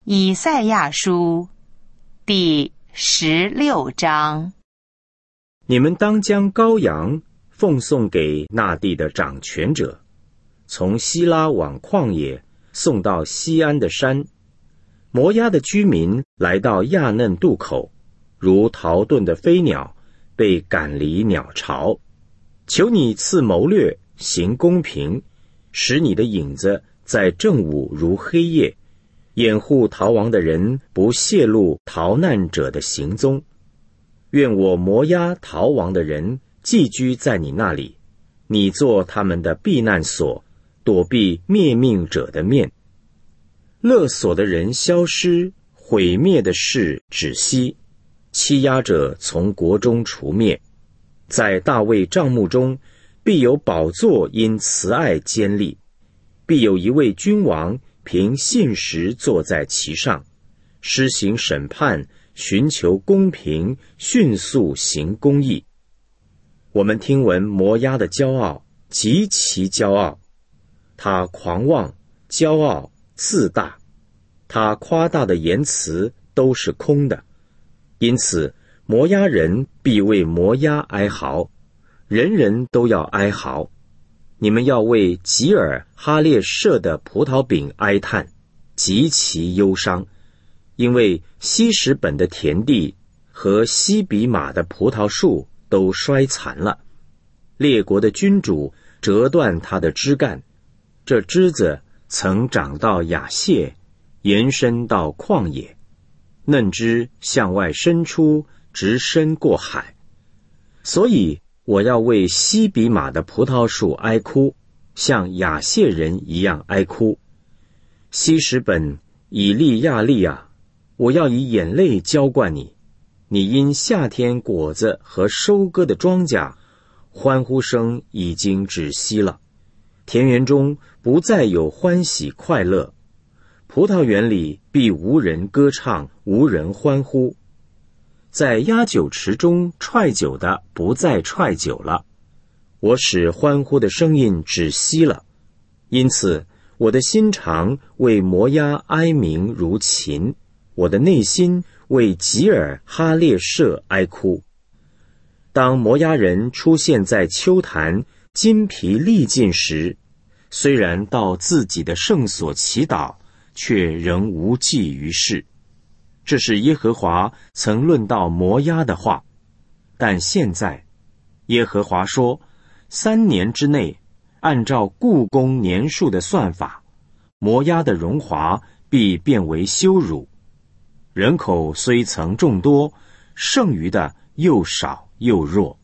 以赛亚书第16章。 你们当将羔羊奉送给那地的掌权者，从希拉往旷野送到西安的山。摩押的居民来到亚嫩渡口，如逃遁的飞鸟，被赶离鸟巢。求你赐谋略，行公平，使你的影子在正午如黑夜，掩护逃亡的人不泄露逃难者的行踪。愿我摩押逃亡的人寄居在你那里，你做他们的避难所，躲避灭命者的面。勒索的人消失，毁灭的事止息，欺压者从国中除灭。在大卫帐幕中，必有宝座因慈爱坚立，必有一位君王凭信实坐在其上，施行审判，寻求公平，迅速行公义。我们听闻摩押的骄傲，极其骄傲，他狂妄、骄傲、自大，他夸大的言辞都是空的。因此摩押人必为摩押哀嚎，人人都要哀嚎。你们要为吉尔哈列舍的葡萄饼哀叹，极其忧伤，因为希实本的田地和西比玛的葡萄树都衰残了。列国的君主折断它的枝干，这枝子曾长到亚谢，延伸到旷野，嫩枝向外伸出，直伸过海。所以我要为西比玛的葡萄树哀哭，像亚谢人一样哀哭。希实本、以利亚利亚，我要以眼泪浇灌你。你因夏天果子和收割的庄稼，欢呼声已经止息了。田园中不再有欢喜快乐，葡萄园里必无人歌唱，无人欢呼。在压酒池中踹酒的不再踹酒了，我使欢呼的声音止息了。因此我的心肠为摩押哀鸣如琴，我的内心为吉尔哈列舍哀哭。当摩押人出现在丘坛，筋疲力尽时，虽然到自己的圣所祈祷，却仍无济于事。这是耶和华曾论到摩押的话。但现在耶和华说，3年之内，按照雇工年数的算法，摩押的荣华必变为羞辱。人口虽曾众多，剩余的又少又弱。